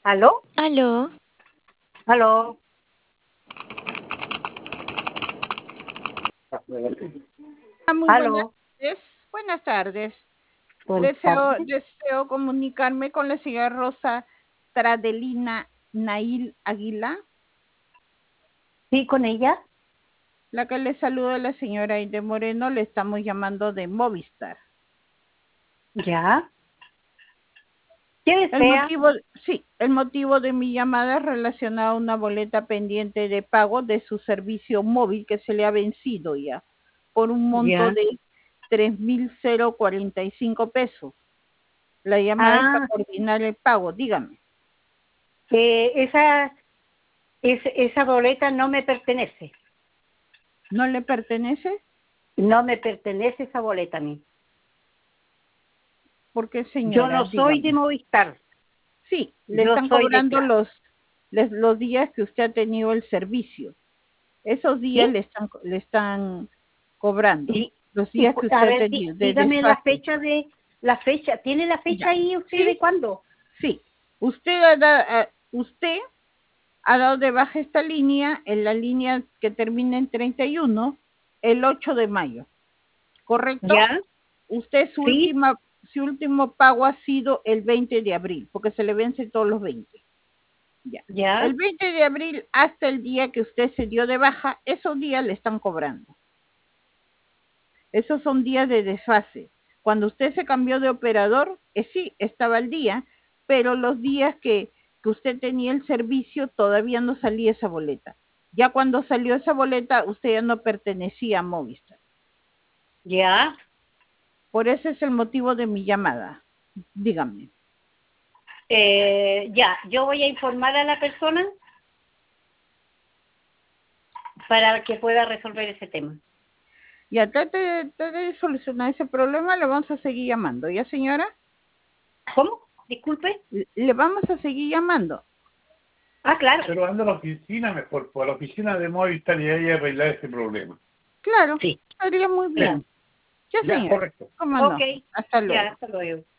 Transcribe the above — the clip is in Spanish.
¿Aló? Aló, ¿Aló? Muy buenas ¿Aló? tardes. Buenas tardes. Buenas Deseo, tardes. deseo comunicarme con la señora Rosa Tradelina Nail Aguila. ¿Sí, con ella? La que le saluda la señora Aide Moreno, le estamos llamando de Movistar. ¿Ya? ¿Qué El desea? motivo de mi llamada es relacionado a una boleta pendiente de pago de su servicio móvil que se le ha vencido ya, por un monto Ya. de 3.045 pesos. La llamada es para Ah, coordinar el pago, dígame. esa boleta no me pertenece. ¿No le pertenece? No me pertenece esa boleta a mí. ¿Por qué, Yo señora? no soy de Dígame. Movistar. Sí, le Yo están soy de cobrando Claro. los días que usted ha tenido el servicio. Esos días ¿Sí? le están cobrando. Y, Los días que a usted ha ver, tenido de dígame la desfase. fecha la fecha. ¿Tiene la fecha Ya. ahí usted de Sí, cuándo? sí. Usted ha dado de baja esta línea en la línea que termina en 31 el 8 de mayo. ¿Correcto? ¿Ya? Usted ¿Sí? su último pago ha sido el 20 de abril, porque se le vence todos los 20. Ya. ¿Ya? El 20 de abril hasta el día que usted se dio de baja, esos días le están cobrando. Esos son días de desfase. Cuando usted se cambió de operador, sí, estaba al día, pero los días que usted tenía el servicio todavía no salía esa boleta. Ya cuando salió esa boleta, usted ya no pertenecía a Movistar. ¿Ya? Por ese es el motivo de mi llamada. Dígame. Ya, yo voy a informar a la persona para que pueda resolver ese tema. Ya trate de solucionar ese problema, le vamos a seguir llamando. ¿Ya, señora? ¿Cómo? Disculpe. Le vamos a seguir llamando. Ah, claro. Pero anda a la oficina mejor, por la oficina de Movistar y ahí arreglar ese problema. Claro, Sí, estaría muy claro. bien. Ya, Ya, señora. correcto. ¿Cómo Ok, no? Hasta ya, luego. hasta luego.